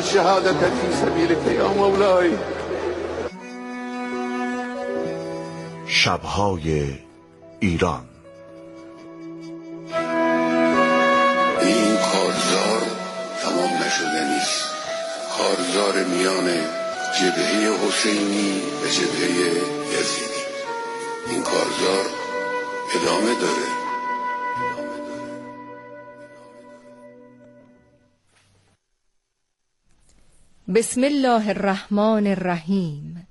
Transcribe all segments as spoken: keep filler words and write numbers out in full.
الشهادة في سبيلك يا مولاي. شب‌های ایران. این کارزار تمام نشده نیست. کارزار میان جبهه حسینی و جبهه یزیدی. این کارزار ادامه داره. بسم الله الرحمن الرحیم.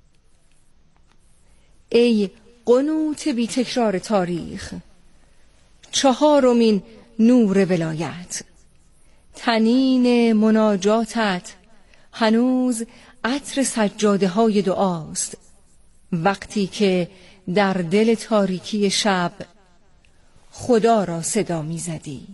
ای قنوت بی تکرار تاریخ، چهارمین نور ولایت، تنین مناجاتت هنوز عطر سجاده های دعاست. وقتی که در دل تاریکی شب خدا را صدا می زدی.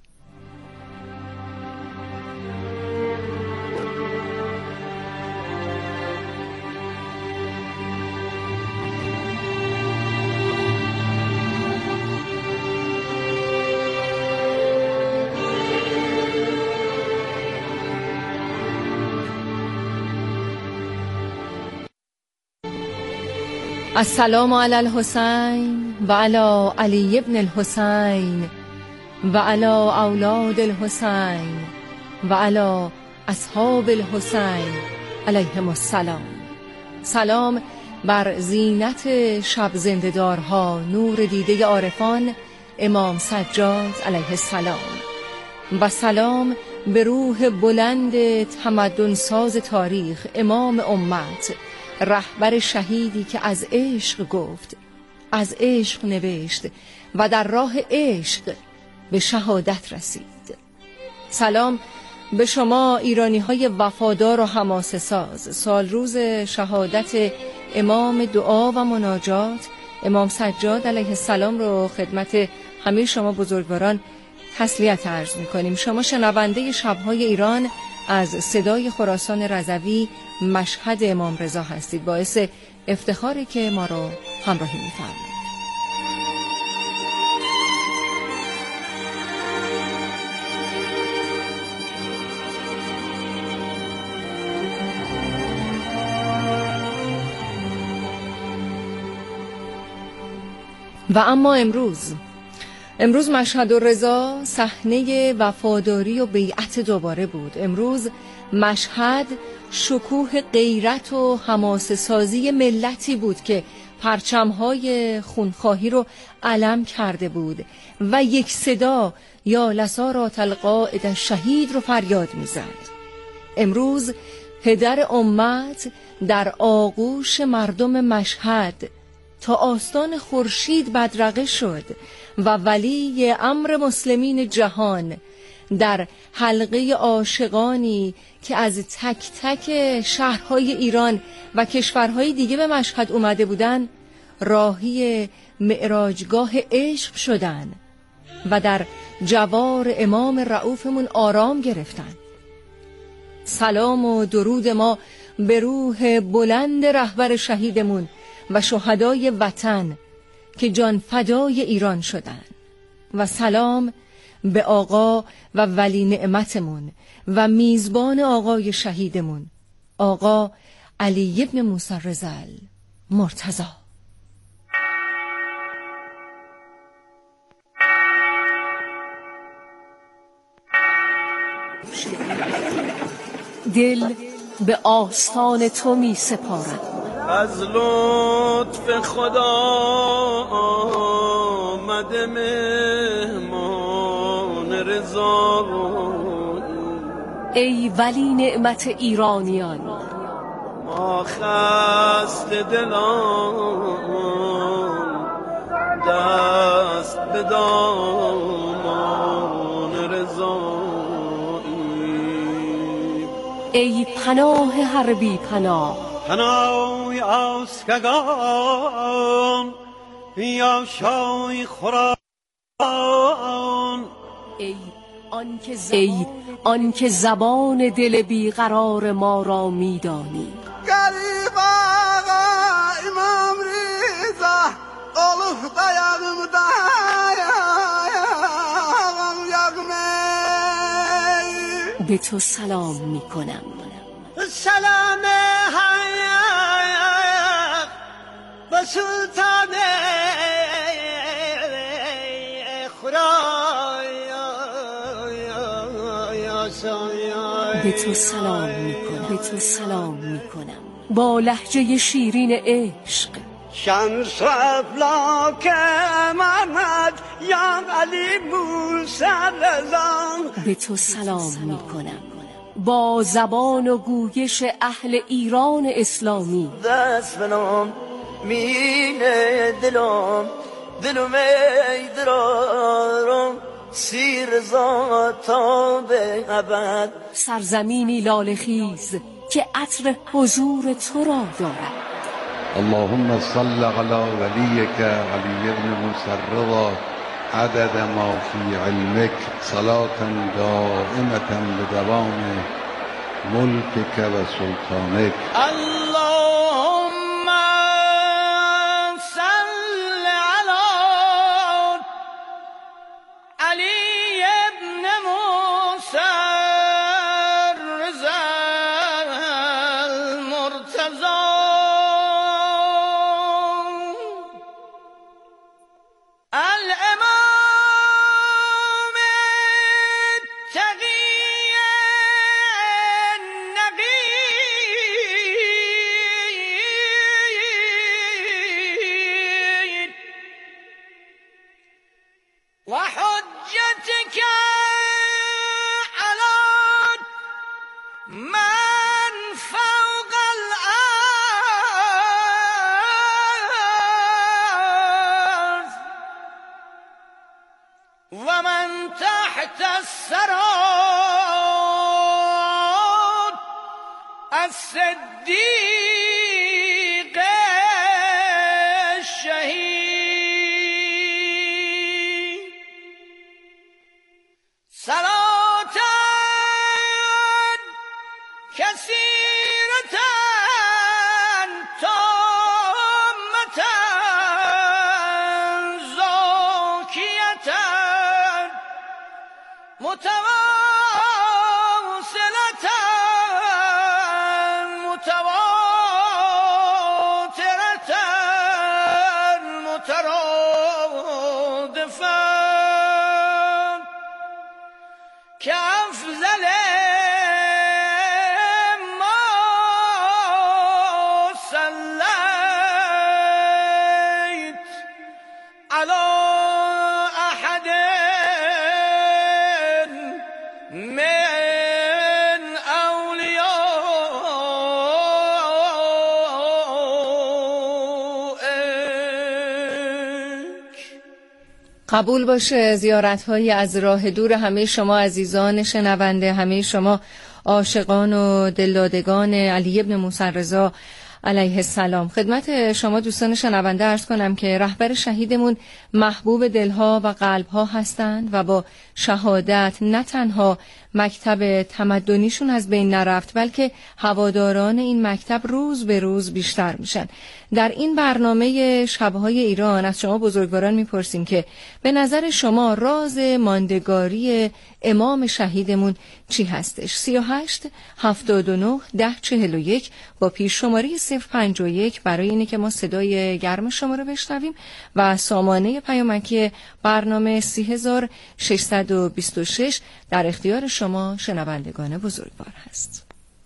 السلام علی الحسین و علی علی ابن الحسین و علی اولاد الحسین و علی اصحاب الحسین علیهم السلام. سلام بر زینت شب زنده‌دارها، نور دیده عارفان امام سجاد علیه السلام، و سلام به روح بلند تمدن ساز تاریخ، امام امت، رهبر شهیدی که از عشق گفت، از عشق نوشت و در راه عشق به شهادت رسید. سلام به شما ایرانی های وفادار و حماسه ساز. سال روز شهادت امام دعا و مناجات امام سجاد علیه السلام رو خدمت همه شما بزرگواران تسلیت عرض می‌کنیم. شما شنونده شب‌های ایران از صدای خراسان رضوی مشهد امام رضا هستید. باعث افتخاری که ما رو همراهی می‌فرمایید. و اما امروز امروز مشهد و رضا صحنه وفاداری و بیعت دوباره بود. امروز مشهد شکوه غیرت و حماسه سازی ملتی بود که پرچم‌های خونخواهی رو علم کرده بود و یک صدا یا لسارات القائد الشهید رو فریاد می‌زد. امروز پدر امت در آغوش مردم مشهد تا آستان خورشید بدرقه شد و ولی امر مسلمین جهان در حلقه عاشقانی که از تک تک شهرهای ایران و کشورهای دیگه به مشهد اومده بودن راهی معراجگاه عشق شدن و در جوار امام رؤوفمون آرام گرفتن. سلام و درود ما به روح بلند رهبر شهیدمون و شهدای وطن که جان فدای ایران شدن، و سلام به آقا و ولی نعمتمون و میزبان آقای شهیدمون آقا علی ابن موسی رضا مرتضی. دل به آستان تو می سپارم، از لطف خدا آمده مهمان رضا. ای ولی نعمت ایرانیان، ما خسته دلان دست به دامان رضا. ای پناه هر بی پناه، پناه آسکگان یا شای خوران. ای آنکه ای آنکه زبان دل بیقرار ما را میدانی. غریب آقا امام رضا olup dayağımda به تو سلام میکنم. و سلطان به تو سلام میکنم، به تو سلام میکنم با لهجه شیرین عشق. شمس افلاک محمد یا علی موسی رضا، به تو سلام میکنم با زبان و گویش اهل ایران اسلامی. دست بنام مینه دلم دلم ای درارم سیر رضا تا به ابد. سرزمینی لاله‌خیز که عطر حضور تو را دارد. اللهم صل على وليك علي بن موسى الرضا عدد ما في علمك صلاة دائمة بدوام ملكك و سلطانك. اللهم صل على علی ابن موسی الرضا المرتضی وحجتك على من فوق الأرض ومن تحت الثرى الصديق الشهيد صلاة كثيرة تامة زاكية متواصلة متواترة مترادفة كأفضل ما صليت على أحد من أوليائك. قبول باشه زیارت‌هایی از راه دور همه شما عزیزان شنونده، همه شما عاشقان و دلدادگان علی ابن موسی رضا علیه السلام. خدمت شما دوستان شنونده عرض کنم که رهبر شهیدمون محبوب دلها و قلبها هستند و با شهادت نه تنها مکتب تمدنیشون از بین نرفت بلکه هواداران این مکتب روز به روز بیشتر میشن. در این برنامه شبهای ایران از شما بزرگواران میپرسیم که به نظر شما راز ماندگاری امام شهیدمون چی هستش؟ سی و هشت هفتاد و نه ده چهل و یک با پیش شماره صفر پنج و یک برای اینه که ما صدای گرم شما رو بشنویم و سامانه پیامکی برنامه سی هزار ششصد و بیست و شش در اختیار شما شنوندگان بزرگوار هست.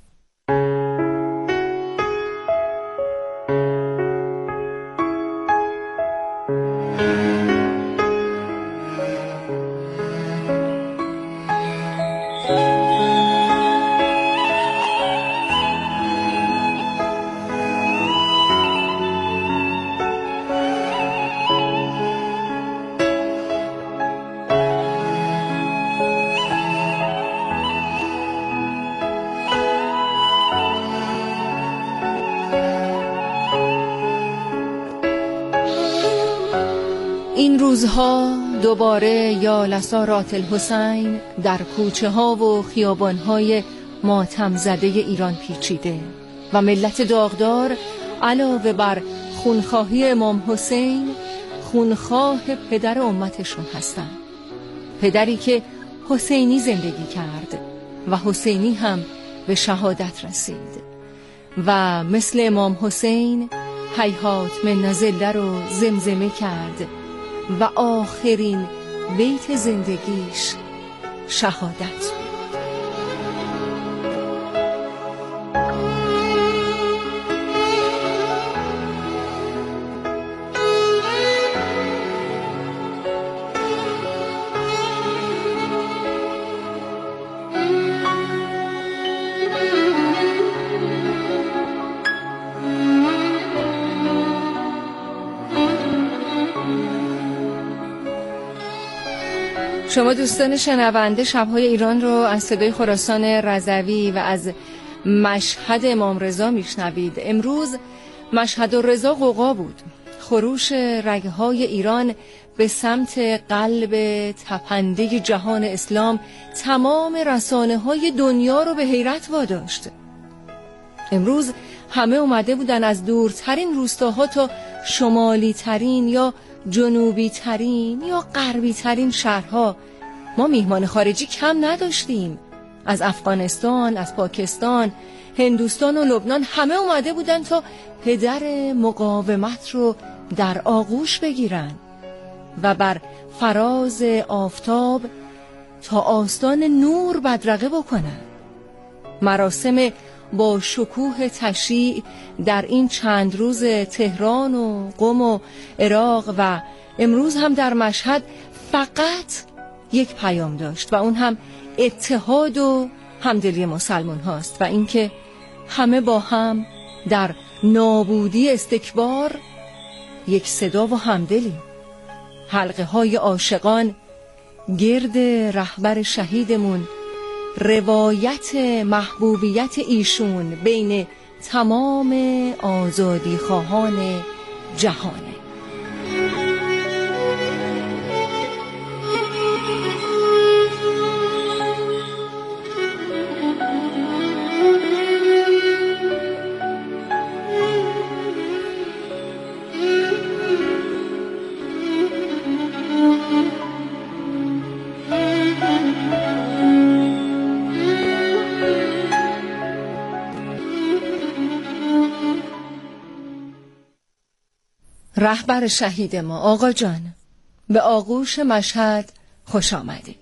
این روزها دوباره یا لسارات الحسین در کوچه ها و خیابان های ماتم زده ایران پیچیده و ملت داغدار علاوه بر خونخواهی امام حسین خونخواه پدر امتشون هستن، پدری که حسینی زندگی کرد و حسینی هم به شهادت رسید و مثل امام حسین هیهات من نزله رو زمزمه کرد و آخرین بیت زندگیش شهادت بود. شما دوستان شنونده شب‌های ایران رو از صدای خراسان رضوی و از مشهد امام رضا میشنوید. امروز مشهد الرضا غوغا بود. خروش رگ‌های ایران به سمت قلب تپنده جهان اسلام تمام رسانه‌های دنیا رو به حیرت واداشت. امروز همه اومده بودن از دورترین روستاها تا شمالی ترین یا جنوبی ترین یا غربی ترین شهرها. ما میهمان خارجی کم نداشتیم. از افغانستان، از پاکستان، هندوستان و لبنان همه اومده بودن تا پدر مقاومت رو در آغوش بگیرن و بر فراز آفتاب تا آستان نور بدرقه بکنن. مراسم با شکوه تشییع در این چند روز تهران و قم و عراق و امروز هم در مشهد فقط یک پیام داشت و اون هم اتحاد و همدلی مسلمان هاست و اینکه همه با هم در نابودی استکبار یک صدا و همدلی. حلقه های عاشقان گرد رهبر شهیدمون، روایت محبوبیت ایشون بین تمام آزادی خواهان جهانه. رهبر شهید ما، آقا جان، به آغوش مشهد خوش آمدید.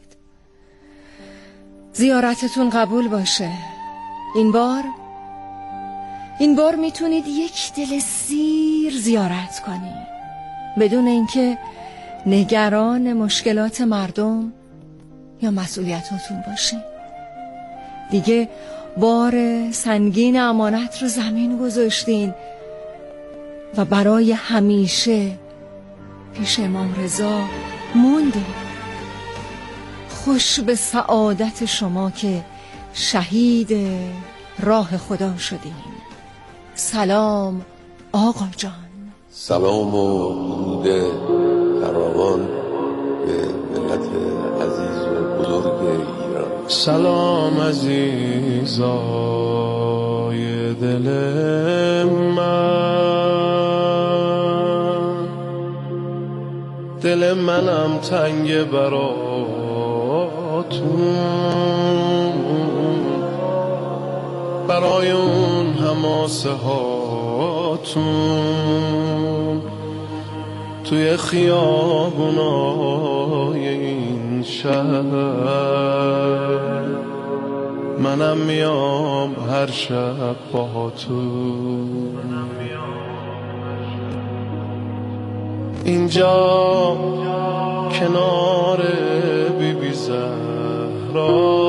زیارتتون قبول باشه. این بار این بار میتونید یک دل سیر زیارت کنید بدون اینکه نگران مشکلات مردم یا مسئولیتاتون باشین. دیگه بار سنگین امانت رو زمین گذاشتین و برای همیشه پیش امام رضا موندین. خوش به سعادت شما که شهید راه خدا شدین. سلام آقا جان. سلام و درود فراوان به ملت عزیز و بزرگ ایران. سلام عزیزای دل من، دل منم تنگ براتون، برای اون حماسه هاتون توی خیابونای این شهر. منم میام هر شب باهاتون اینجا کنار بی بی زهرا،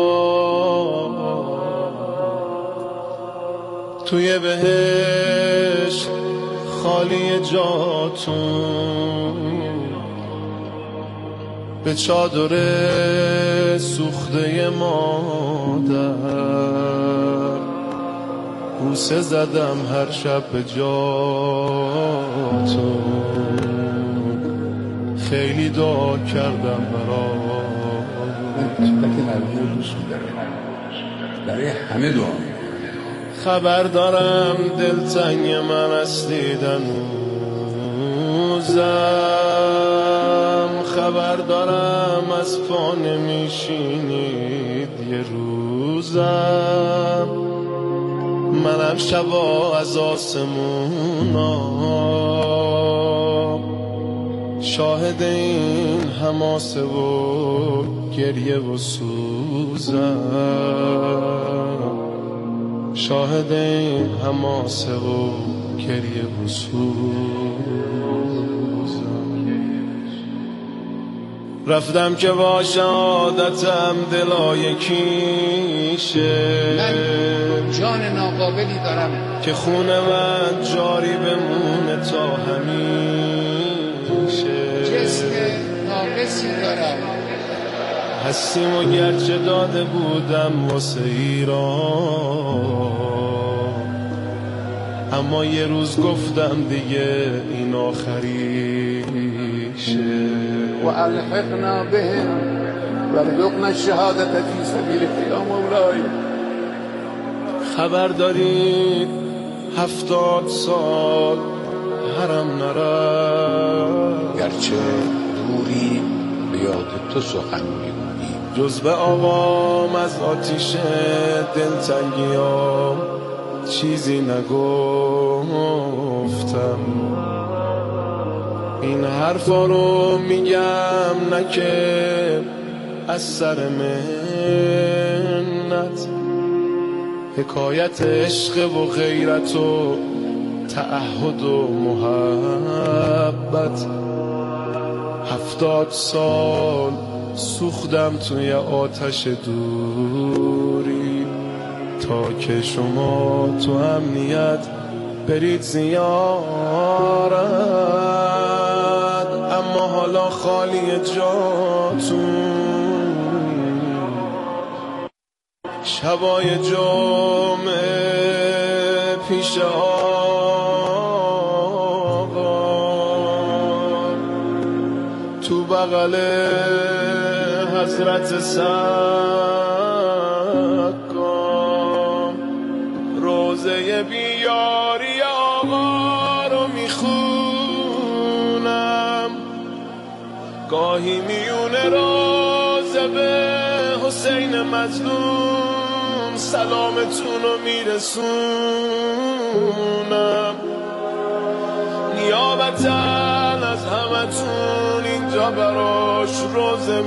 توی بهشت خالی جاتون، به چادر سوخته مادر بوسه زدم هر شب به جاتون. خیلی دعا کردم برات، برای همه دعا. خبر دارم دلتنگ من است دیدنوزم، خبر دارم از پا نمیشینید یه روزم. منم شبا از آسمونا شاهد این حماسه و گریه و سوزم، شاهد این حماسه و گریه و سوزم. رفتم که با شهادتم دلای کیشه، من جان ناقابلی دارم که خون من جاری بمونه تا همیشه. جسم ناقصی دارم، هستیم و گرچه داده بودم واسه ایران، اما یه روز گفتم دیگه این آخریشه. و الحقنا بهم وارزقنا الشهادة فی سبیلک یا مولاي. خبر داری هفتاد سال حرم نرم، گرچه دوری به یاد تو سخن میگویی، جز به آقام از آتیش دلتنگیام چیزی نگفتم. این حرفا رو میگم نه که از سر منت، حکایت عشق و غیرت و تعهد و محبت. هفتاد سال سوختم توی آتش دوری تا که شما تو امنیت برید زیارت، اما حالا خالی جاتون شبای جمعه پیش آقا تو بغل حضرت سقام، روزه بیاری آقا رو میخونم، گاهی میونه روزه به حسین مظلوم سلامتون رو میرسونم. نیابتا از همتون اینجا براش روزه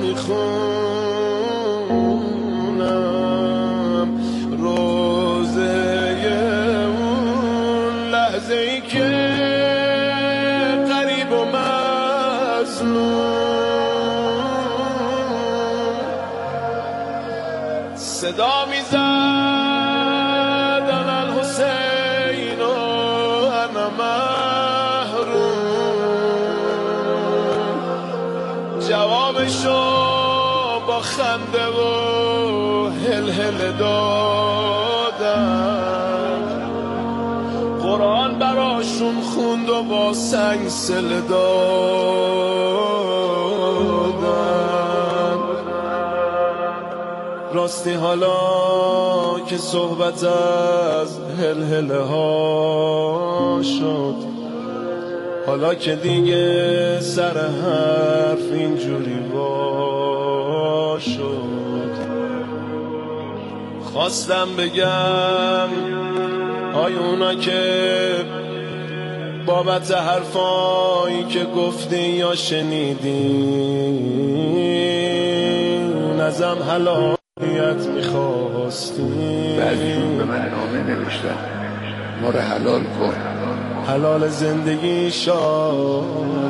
میخونم، روزه اون لحظه ای که غریب و مظلوم صدا میزدن الحسین و انا محروم، جوابشو با خنده و هل هل دادن، قرآن براشون خوند و با سنگ سل دادن. راستی حالا که صحبت از هل هل ها شد، حالا که دیگه سر حرف اینجوری وا شد، خواستم بگم آی اونا که بابت حرفایی که گفتین یا شنیدین ازم حلالیت میخواستین، بعضیون به من نامه نوشتن ما رو حلال کن، حلال زندگی شال.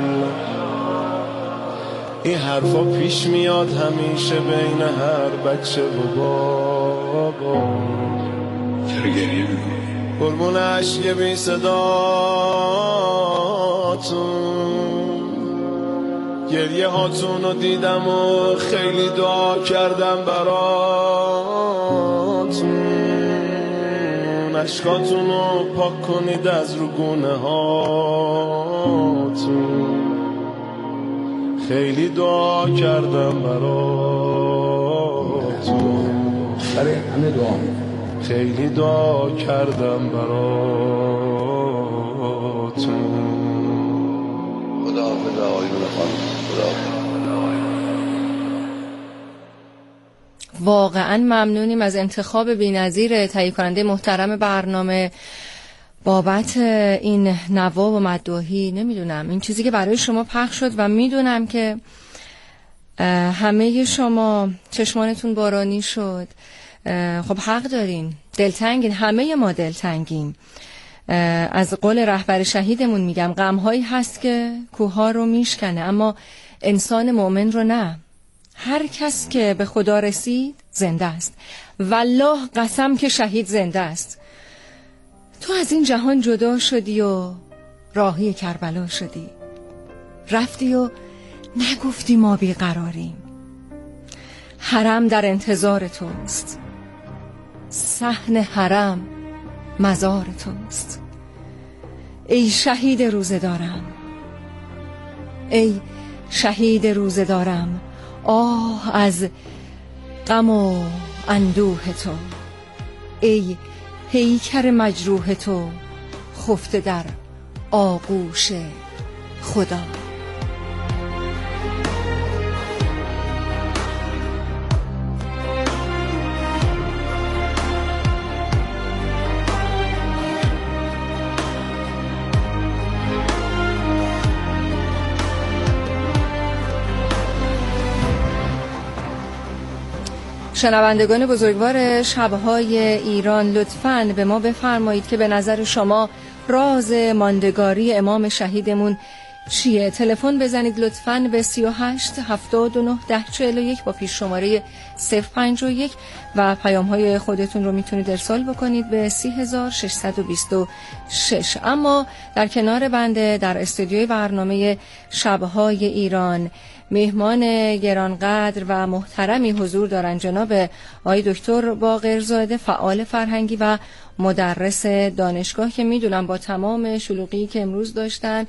این حرفا پیش میاد همیشه بین هر بچه و بابا. چرا گریه میکنی؟ قربون عشق بی صداتون، گریه هاتون رو دیدم و خیلی دعا کردم براتون، اشکاتون رو پاک کنید از رو گونه هاتون، خیلی دعا کردم براتون، برای همه دعا میکنم، خیلی دعا کردم براتون. خدا حافظ آقایون خانم، خدا حافظ. واقعا ممنونیم از انتخاب بی‌نظیر تهیه کننده محترم برنامه بابت این نوا و مداحی. نمیدونم این چیزی که برای شما پخش شد و میدونم که همه شما چشمانتون بارانی شد. خب حق دارین، دلتنگین، همه ما دلتنگیم. از قول رهبر شهیدمون میگم غم‌هایی هست که کوه‌ها رو میشکنه اما انسان مؤمن رو نه. هر کس که به خدا رسید زنده است، والله قسم که شهید زنده است. تو از این جهان جدا شدی و راهی کربلا شدی، رفتی و نگفتی ما بیقراریم. حرم در انتظار توست، صحن حرم مزار توست. ای شهید روزه دارم، ای شهید روزه دارم، آه از غم و اندوه تو. ای پیکر مجروح تو خفته در آغوش خدا. شنوندگان بزرگوار شب‌های ایران، لطفاً به ما بفرمایید که به نظر شما راز ماندگاری امام شهیدمون چیه؟ تلفن بزنید لطفاً به سی و هشت هفتاد و نه ده چهل و یک با پیش شماره صفر پنج یک و پیام‌های خودتون رو میتونید ارسال بکنید به سی هزار و ششصد و بیست و شش. اما در کنار بنده در استودیوی برنامه شب‌های ایران مهمان گرانقدر و محترمی حضور دارن، جناب آقای دکتر باقرزاده، فعال فرهنگی و مدرس دانشگاه که میدونم با تمام شلوغی که امروز داشتن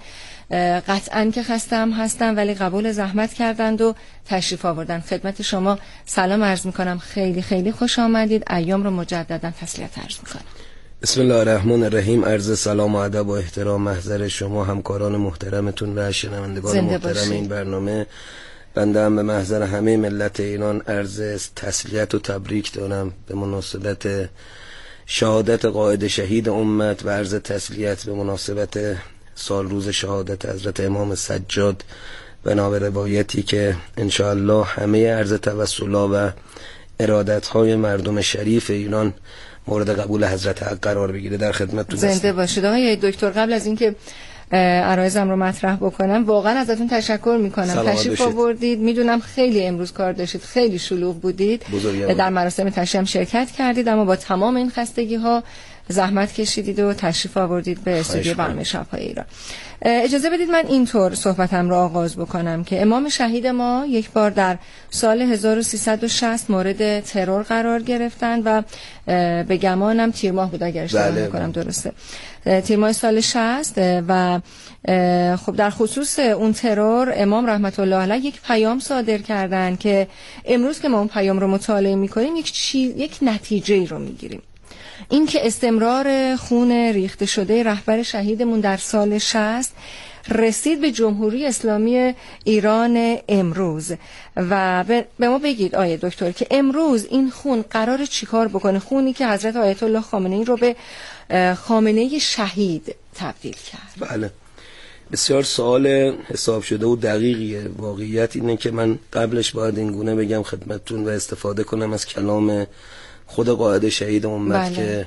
قطعاً که خسته هم هستن ولی قبول زحمت کردند و تشریف آوردن. خدمت شما سلام عرض میکنم، خیلی خیلی خوش آمدید. ایام رو مجددا تسلیت عرض میکنم. بسم الله الرحمن الرحیم. عرض سلام و ادب و احترام محضر شما همکاران محترمتون و شنوندگان محترم باشید. این برنامه بنده هم به محضر همه ملت ایران عرض تسلیت و تبریک دارم به مناسبت شهادت قائد شهید امت و عرض تسلیت به مناسبت سال روز شهادت حضرت امام سجاد بنا به روایتی که انشاءالله همه عرض توسلا و ارادت‌های مردم شریف ایران مورد قبول حضرت حق قرار بگیره. در خدمتتون هستم. زنده باشید آقای دکتر. قبل از اینکه عرایزم رو مطرح بکنم واقعا ازتون تشکر میکنم، تشریف آوردید. میدونم خیلی امروز کار داشتید، خیلی شلوغ بودید، در مراسم تشییع شرکت کردید اما با تمام این خستگی ها زحمت کشیدید و تشریف آوردید به استودیو برنامه شب‌های ایران. اجازه بدید من اینطور صحبتم رو آغاز بکنم که امام شهید ما یک بار در سال هزار و سیصد و شصت مورد ترور قرار گرفتند و به گمانم تیر ماه بود اگر اشتباه نکنم، درسته تیر ماه سال شصت. و خب در خصوص اون ترور امام رحمت الله علیه یک پیام صادر کردند که امروز که ما اون پیام رو مطالعه می‌کنیم یک چی... یک نتیجه رو می‌گیریم. این که استمرار خون ریخته شده رهبر شهیدمون در سال شصت رسید به جمهوری اسلامی ایران امروز. و به ما بگید آیه دکتر که امروز این خون قرار چیکار بکنه؟ خونی که حضرت آیت الله خامنه‌ای رو به خامنه‌ای شهید تبدیل کرد. بله، بسیار سوال حساب شده و دقیقیه. واقعیت اینه که من قبلش باید این گونه بگم خدمتتون و استفاده کنم از کلام خود قائد شهید امت. بله. که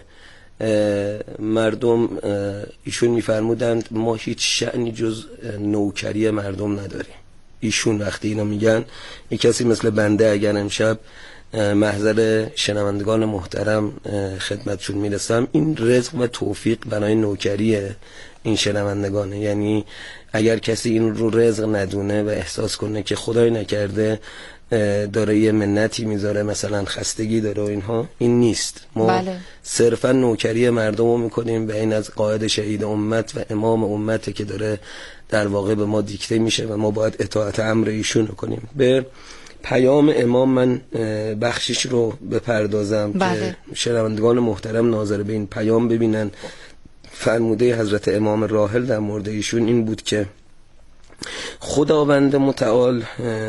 مردم ایشون میفرمودند ما هیچ شأنی جز نوکری مردم نداریم. ایشون وقتی اینو میگن یک کسی مثل بنده اگر امشب محضر شنوندگان محترم خدمتشون میرسم، این رزق و توفیق بنای نوکری این شنوندگانه. یعنی اگر کسی این رو رزق ندونه و احساس کنه که خدای نکرده داره یه منتی میذاره، مثلا خستگی داره و اینها، این نیست. ما بله. صرفا نوکری مردم رو میکنیم به این از قائد شهید امت و امام امت که داره در واقع به ما دیکته میشه و ما باید اطاعت امر ایشون رو کنیم. به پیام امام من بخشش رو بپردازم بله. که شنوندگان محترم ناظر به این پیام ببینن. فرموده حضرت امام راحل در مورد ایشون این بود که خداوند متعال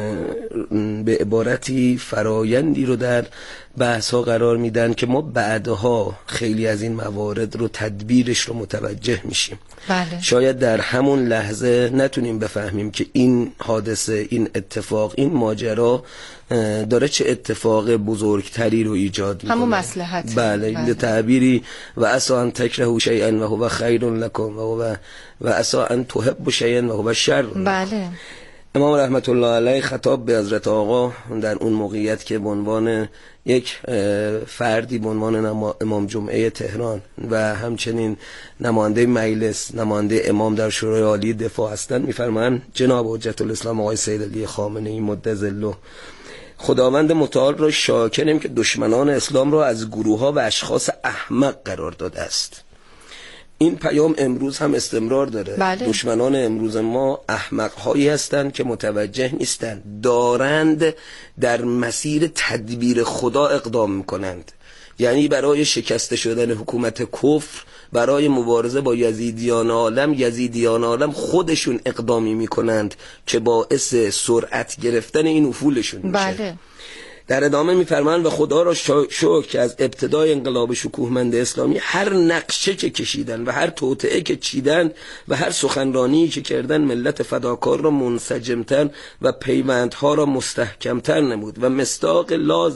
به عبارتی فرایندی رو در بحث ها قرار میدن که ما بعدها خیلی از این موارد رو تدبیرش رو متوجه میشیم. بله. شاید در همون لحظه نتونیم بفهمیم که این حادثه، این اتفاق، این ماجرا داره چه اتفاق بزرگتری رو ایجاد میکنه. همون مصلحت. بله. بله. تعبیری و عسى ان تکرهوا شیئا و هو خیر لکم و هو و عسى ان تحبوا شیئا و هو شر. بله. امام رحمت الله علیه خطاب به حضرت آقا در اون موقعیت که به عنوان یک فردی به عنوان امام جمعه تهران و همچنین نماینده مجلس، نماینده امام در شورای عالی دفاع هستند، میفرمایند جناب حجت الاسلام آقای سید علی خامنه ای مدظله خداوند متعال را شاکریم که دشمنان اسلام را از گروه ها و اشخاص احمق قرار داده است. این پیام امروز هم استمرار داره. بله. دشمنان امروز ما احمق هایی هستند که متوجه نیستند، دارند در مسیر تدبیر خدا اقدام میکنند. یعنی برای شکسته شدن حکومت کفر، برای مبارزه با یزیدیان عالم، یزیدیان عالم خودشون اقدامی میکنند که باعث سرعت گرفتن این افولشون میشه. بله. در ادامه میفرمایند و خدا را شکر که از ابتدای انقلاب شکوهمند اسلامی هر نقشه که کشیدن و هر توطئه که چیدن و هر سخنرانی که کردن ملت فداکار را منسجمتر و پیوندها را مستحکمتر نمود و مصداق لاز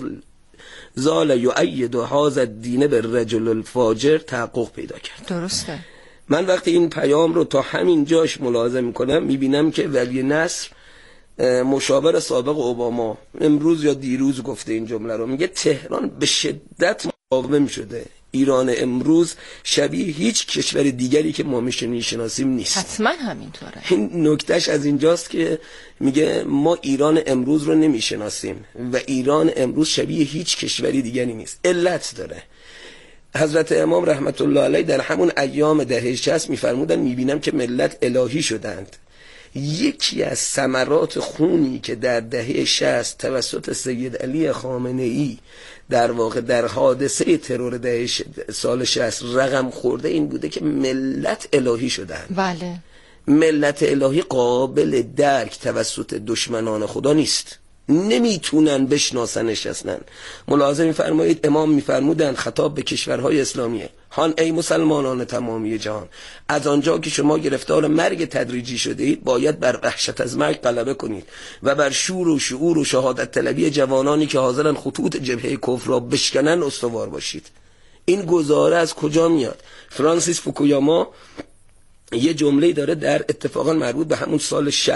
زال یؤید هذا الدین بالرجل الفاجر تحقق پیدا کرد. درسته. من وقتی این پیام رو تا همین جاش ملاحظه میکنم میبینم که ولی نصر مشاور سابق اوباما امروز یا دیروز گفته این جمله رو، میگه تهران به شدت مقاوم شده. ایران امروز شبیه هیچ کشور دیگری که ما میشناسیم نیست. حتما همینطوره. این نکتهش از اینجاست که میگه ما ایران امروز رو نمیشناسیم و ایران امروز شبیه هیچ کشوری دیگری نیست. علت داره. حضرت امام رحمت الله علیه در همون ایام دهه شصت میفرمودن میبینم که ملت الهی شدند. یکی از ثمرات خونی که در دهه شصت توسط سید علی خامنه ای در واقع در حادثه ترور دهه سال شصت رقم خورده این بوده که ملت الهی شدند. بله. ملت الهی قابل درک توسط دشمنان خدا نیست، نمیتونن بشناسنش اصلا. ملاحظه میفرمایید امام میفرمودن خطاب به کشورهای اسلامیه: هان ای مسلمانان تمامی جهان، از آنجا که شما گرفتار مرگ تدریجی شده اید باید بر وحشت از مرگ غلبه کنید و بر شور و شعور و شهادت طلبی جوانانی که حاضرن خطوط جبهه کفر را بشکنن استوار باشید. این گزاره از کجا میاد؟ فرانسیس فوکویاما یه جمله داره در اتفاقا مربوط به همون سال شصت